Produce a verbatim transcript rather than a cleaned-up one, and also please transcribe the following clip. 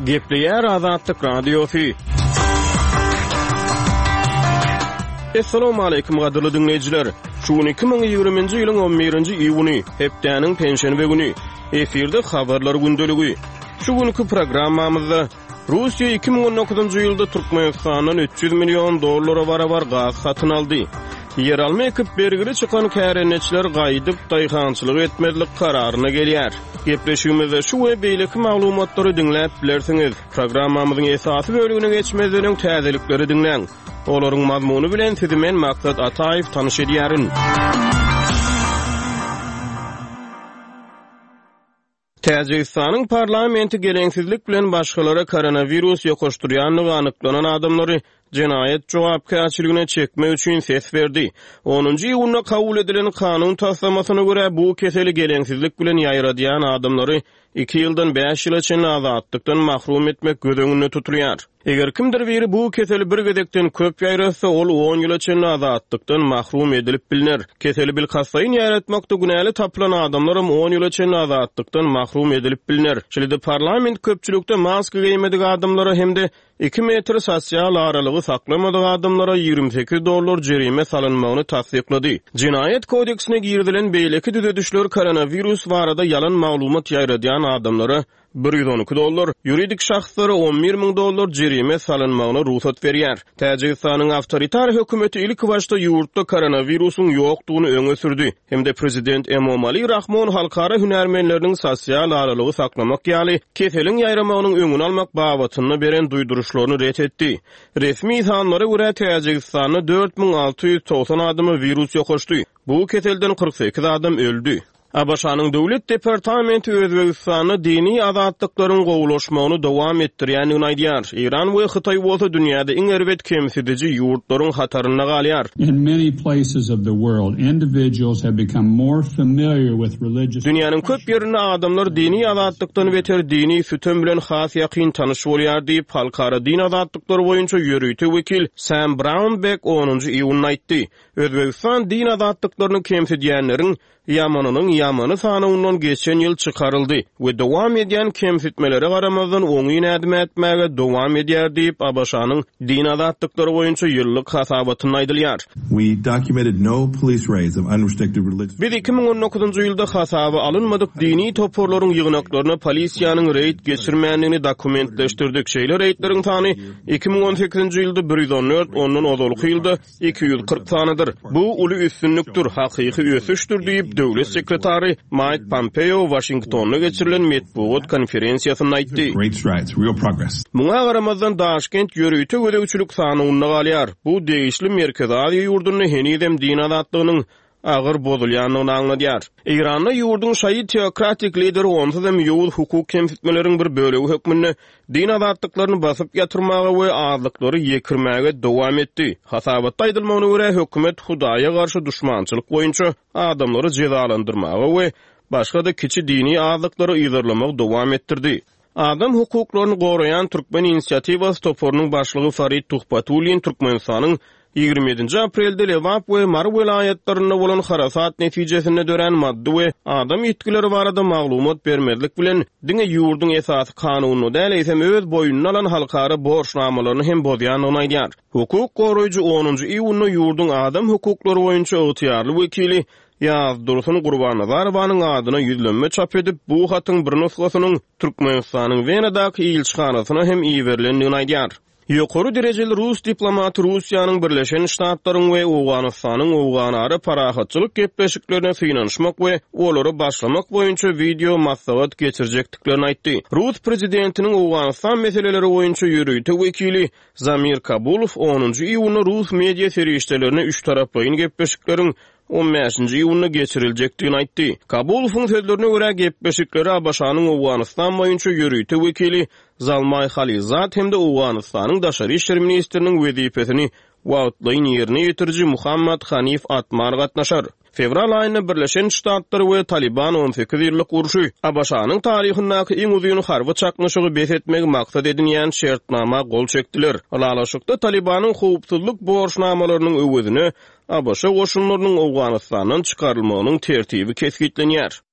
Gepleyer Azatlyk Radiosu. Assalamu alaykum gadyrly dinleyijiler. Şu iki ming ýygrymynjy ýylyň on birinji iýuny, hepdeniň penşenbe güni. Eferde habarlar gündeligi. Şu günkü programmamyzda Russiýa iki ming on dokuzunjy ýylda Türkmenistanyň üç yüz million dollara barabar gaz satyn aldy. Ýeralma ekip bergiri çykan kärenetçiler gaýdyp daýhançylyk etmezlik kararyna gelýär. Gepleşigimizde şu we beýleki maglumatlary dinläp bilersiňiz. Programmamyzyň esasy bölügine geçmezden täzelikleri dinleň. Olaryň mazmuny bilen sizi men Maksat Ataýew tanyş edýärin. Täjikistanyň parlamenti geleňsizlik bilen başgalara koronavirus ýokaşdyrýanlygy anyklanan adamlary jenayet jogapkärçiligine çekmek üçin ses berdi. onunjy iýunda kabul edilen kanun taslamasyna görä bu keseli geleňsizlik bilen ýaýradýan adamlary iki ýyldan beş ýyla çen azatlykdan mahrum etmek göz tutulýar. Eger kimdir biri bu keseli bir gedekden köp ýaýrasa ol on ýyla çen azatlykdan mahrum edilip bilinir. Keseli bil hasaýyn ýaratmakda günäli tapılan adamlarym on ýyla çen azatlykdan mahrum edilip bilinir. Şeýle parlament köpçülükde maska giýmedik adamlara hemde iki metr sosial aralygy saklamadyk adamlara ýygrimi sekiz dollar jerime salynmagyny tasdiklady. Jinayet kodeksine girdilen beýleki düzedişler koronavirus barada ýalan maglumat ýaýradýan adamlara bir yüz on iki dollar, yuridik şahslara on bir ming dollar jerime salynmagyna ruhsat berýär. Täjikistanyň awtoritar hökümeti ilk başda ýurtda koronavirusyň ýokdugyny öňe sürdi. Hemde prezident Emomali Rahmon halkara hünärmenleriniň sosial aralygy saklamak ýaly keseliň ýaýramagynyň öňüni almak babatyny beren duýduruşlaryny ret etdi. Resmi sanlara görä Täjikistanyň dört ming alty ýüz togsan adamy virus ýokaşdy. Bu keselden kırk sekiz adam öldü. Abaşanyň döwlet departamenti Özbegistany dini azatlyklaryň gowulaşmagyny dowam etdirýändigini aýdýar. Iran we Hytaý bolsa dünýäde iň erbet kemsidiji ýurtlaryň hataryna galýar. In many places of the world, individuals have become more familiar with religious. Dünýäniň köp ýerinde adamlar dini azatlykdan beter dini sütün bilen has ýakyn tanyş bolýar diýip halkara din azatlyklary boýunça ýörüýte wekil Sam Brownback onunjy iýuny aýtdy. Özbegistan din azatlyklaryny kemsidýänleriň Yamanynyň ýamany sanawynyň geçen ýyl çykaryldy we dowam edýän kemsitmelere garamazdan oňy nädime etmäge dowam edýär diýip Abaşanyň din azatlyklary boýunça ýyllyk hasabatyny aýdylýar. We documented no police raids of unrestricted religious. Biz iki ming on dokuzunjy ýylda hasaba alınmadyk dini toporlaryň ýygnaklaryna polisiýanyň reid geçirmänligini dokumentleşdirdik. Şeýle reidleriň sany iki ming on sekizinji ýylda bir yüz on dört, ondan ozalky ýylda iki yüz kırk sanydyr. Bu uly üstünlükdir, hakyky ösüşdir diýip Döwlet sekretary Mike Pompeo Washington'a geçirilen metbuat konferensiýasyna aýtdy. Great strides, real progress. Muňa garamazdan Daşkent ýörüýte gödegçilik sanyny galýar. Bu değişli merkezi ýurduny henidem din azatlygynyň agyr bozulýanyny aňladýar. Iranda ýurdun şaýy teokratik lideri onsuz hem ýol hukuk kemsitmeleriň bir bölegi hökmünde din azatlyklaryny basyp ýatyrmaga we azlyklary ýekirmäge dowam etdi. Hasabatda aýdylmagyna görä hökümet Hudaýa garşy duşmançylyk boýunça adamlary jezalandyrmaga we başga da kiçi dini azlyklary ýygyrlamak dowam etdirdi. Adam hukuklaryny gorayan Türkmen inisiýatiwasy toporunyň başlygy Farid Tuhbatulin Türkmenistanyň ýygrimi ýedinji aprelde Lewap we Mar welaýatlaryna bolan harasat netijesinde dören maddi we adam ýetkileri barada maglumat bermezlik bilen diňe ýurdun esasy kanunyny däl etsem öz boýunyna alan halkara borçnamalaryny hem bozýanyny aýdýar. Hukuk goraýjy onunjy iýuny ýurdun adam hukuklary boýunça ygtyýarly wekili Yaz Dursun Gurbannazarowanyň adyna ýüzlenme çap edip bu hatyň bir nusgasynyň Türkmenistanyň Wenadaky ilçixanasyna hem iýerilendigini aýdýar. Ýokary derejeli Rus diplomaty Russiýanyň Birleşen Ştatlaryň we Owganystanyň owganary parahatçylyk gepleşiklerine finanşmak we olary başlamak boýunça video maslahat geçirjekdiklerini aýtdy. Rus prezidentiniň Owganystan meseleleri boýunça ýörüýte wekili Zamir Kabulov onunjy iýuny Rus media serişdelerine üç taraplyň gepleşikleriň on beşinji ýylyna geçiriljakdygyny aýtdy. Kabulowyň sözlerine görä gepleşikleri Abaşanyň Owganystan boýunça ýörüýte wekili Zalmay Khalizat hemde Owganystanyň daşary işler ministriniň wezipesini wagtlaýyn ýerine ýetirji Muhammad Hanif Atmar gatnaşar. Fevral aýyna Birleşen Ştatlary we Taliban on sekiz ýyllyk urşy Abaşanyň taryhyndaky iň uzun harby çaknaşygy besletmek maksat edilýän şertnama gol çekdiler. Alalaşykda Talibanyň howpsuzlyk borçnamalarynyň öwüdini Abaşa goşunlarynyň Owganystanyň çykarylmagynyň tertibi keskitlenýär.